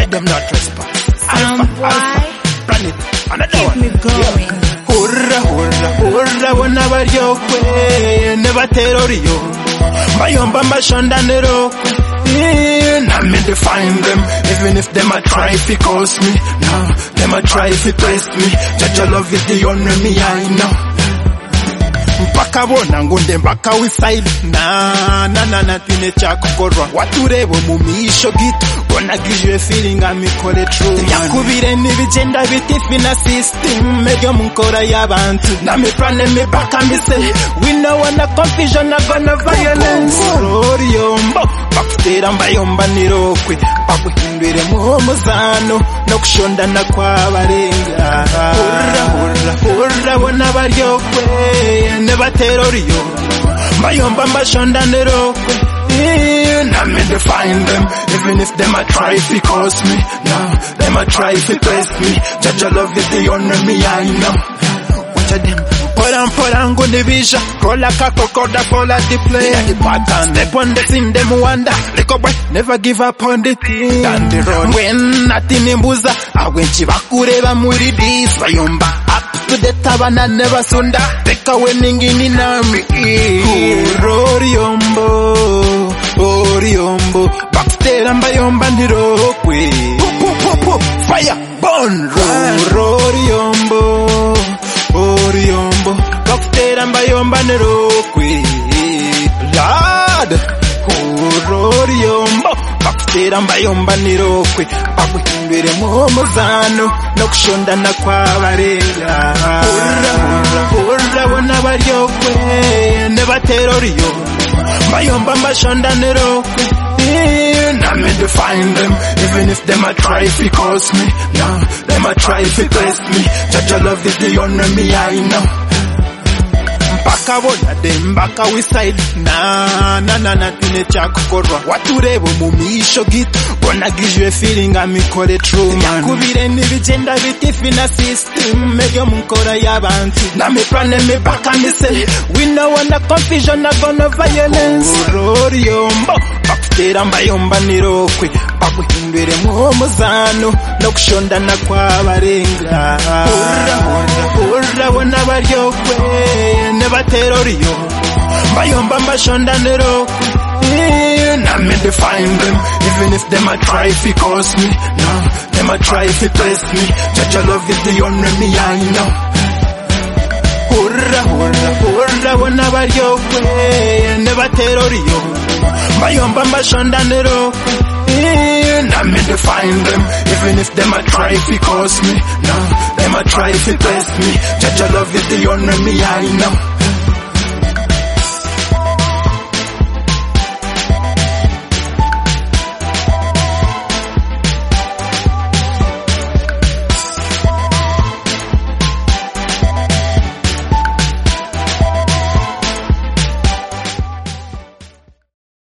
them not trespass. Alpha, run it, another keep one. me going. Hurra, hurra, hurra, wana baryokwe, never terrorio. Mayomba mashonda nerokwe. I'm in to find them, even if them a try to cause me. Now, them a try to test me. Jaja love is the only me I know. Mpaka bona ngunde mpaka wisaili na tine chako korwa waturebo mumisho gitu gonna give you a feeling amikole true yakubire nibigenda bitifi na system mege munkora y'abantu na miprane mibaka mise we no wanna confusion na gonna violence roriyombo bakutera mbayomba nirokwe bakuhindwire mu muzano no kushondana kw'abarenga hurra bona baryokwe never terrorio mayomba mbashonda nerokwe I'm in to find them, even if them a try to cause me. Now, them a try to test me. Jaja love is the only me I know. Watch them. Poran go division. Roll like a cocoda, pull at the play. The pattern, step on the thing, them wonder. Lick up, never give up on the thing. Down the road. When nothing in buza, I went chivakureva muri this. Mayomba up to the tabana, never sunda. Take a winning in army. Oriombo, backstare mbayomba ndirokwe. Fire, burn, Oriombo, backstare mbayomba ndirokwe. Lord, Oriombo, backstare mbayomba ndirokwe. Bakuhindwire mu muzano, no kushondana kw'abarenga. Hurra, bona baryokwe, never terrorio. Mayomba mbashonda nerokwe. I'm in to find them, even if them a try to cause me. Now, them a try to test me. Jaja love is the only me I know. Mpaka bona dem mpaka wiside na tine chako korwa waturebo mumisho gitu gonna give you a feeling amikole true man yakubire nibigenda bitifi na system mege munkora y'abantu na miprane mibaka mise we no wanna confusion na gonna violence roriyombo bakutera mbayomba nirokwe bakuhindwire mu muzano no kushondana kw'abarenga hurra bona baryokwe never terrorio mayomba mbashonda nerokwe. I'm in to find them, even if them a try to cause me. Now, them a try to test me. Jaja love is the only me I know. Hurra, wana baryokwe, never terrorio. Mayomba mbashonda nerokwe. I'm in to find them, even if them a try to cause me. Now, them a try to test me. Jaja love is the only me I know.